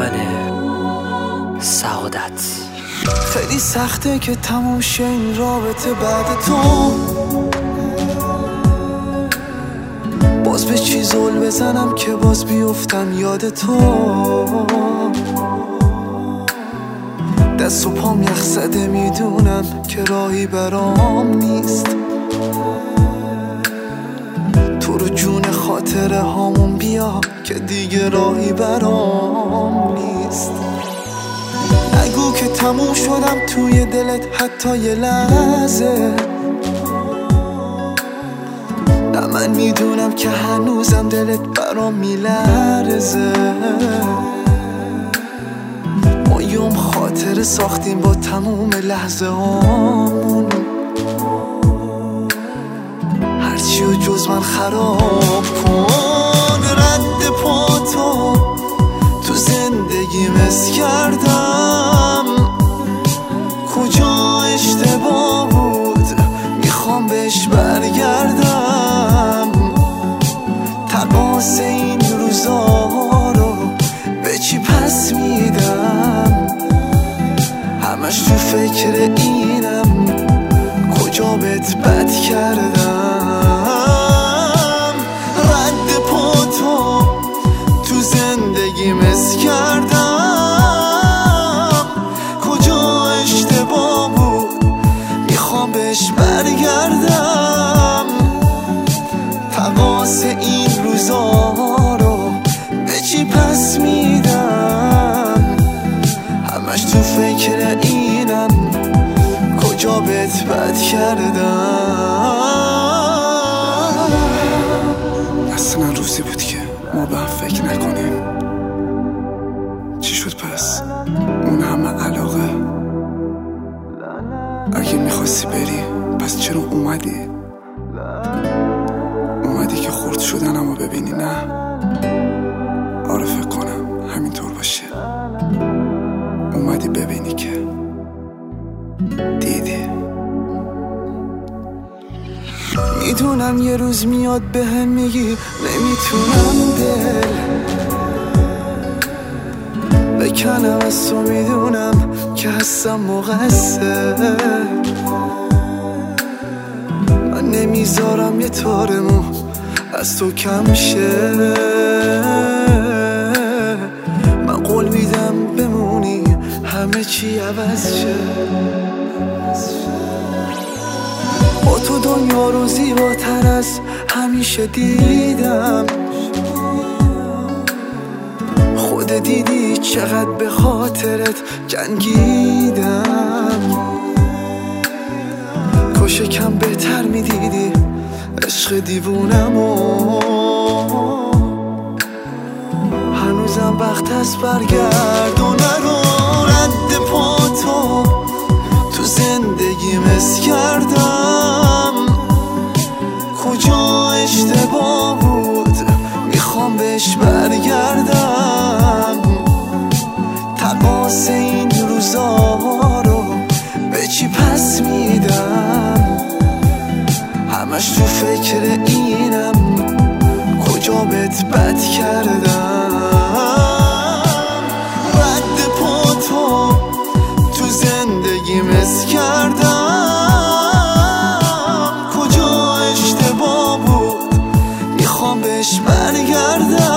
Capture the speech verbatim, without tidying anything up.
دامن سعادت. خیلی سخته که تموم شه این رابطه بعد تو، باز به چی زل بزنم که باز بیفتم یاد تو. دست و پام یخ زده میدونم که راهی برام نیست، تو رو جون خاطره هامون بیا که دیگه راهی برام نیست. نگو که تموم شدم توی دلت حتی یه لحظه، نه من میدونم که هنوزم دلت برام میلرزه. ما یوم خاطره ساختیم با تموم لحظه هامون، هرچی و جز من خراب کن. رد پا تو تو زندگی مس کردم، کجا اشتباه بود میخوام بهش برگردم. تقاس این روزا رو به چی پس میدم، همش تو فکر اینم کجا بهت بد کردم. رد پا تو تو زندگی مس کردم، کجا اشتباه بود میخوام بهش برگردم. تقاس این روزا رو به چی پس میدم، همش تو فکر اینم کجا بهت بد کردم. اصلا روزی بود که ما به هم فکر نکنیم، چی شد پس؟ اون همه علاقه، اگه میخواستی بری پس چرا اومدی؟ اومدی که خورد شدن اما ببینی نه؟ آره فکر کنم همینطور باشه، اومدی ببینی که دیدی. میدونم یه روز میاد به هم میگی نمیتونم دل بکنم از تو، میدونم که هستم مقصر. من نمیذارم یه تار مو از تو کم شه، من قول میدم بمونی همه چی عوض شه. با تو دنیا رو زیباتر از همیشه دیدم، خود دیدی چقدر به خاطرت جنگیدم. کاش کم بهتر میدیدی عشق دیوونمو، هنوزم وقت است برگردونه رو. رد پا تو تو زندگی مس کردم، کجا اشتباه بود میخوام بهش برگردم. تقاس این روزا رو به چی پس میدم، همش تو فکر اینم کجا بهت بد کردم. رد پا تو تو زندگی مس کردم، کجا اشتباه بود میخوام بهش برگردم.